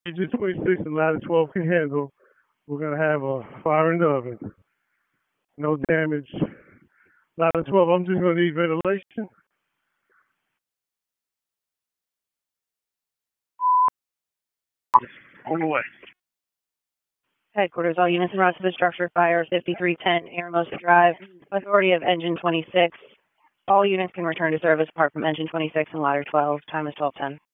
Engine 26 and ladder 12 can handle. We're going to have a fire in the oven. No damage. Ladder 12, I'm just going to need ventilation. On the way. Headquarters, all units in route to the structure, fire 5310 Airmosa Drive, authority of engine 26. All units can return to service apart from engine 26 and ladder 12. Time is 12:10.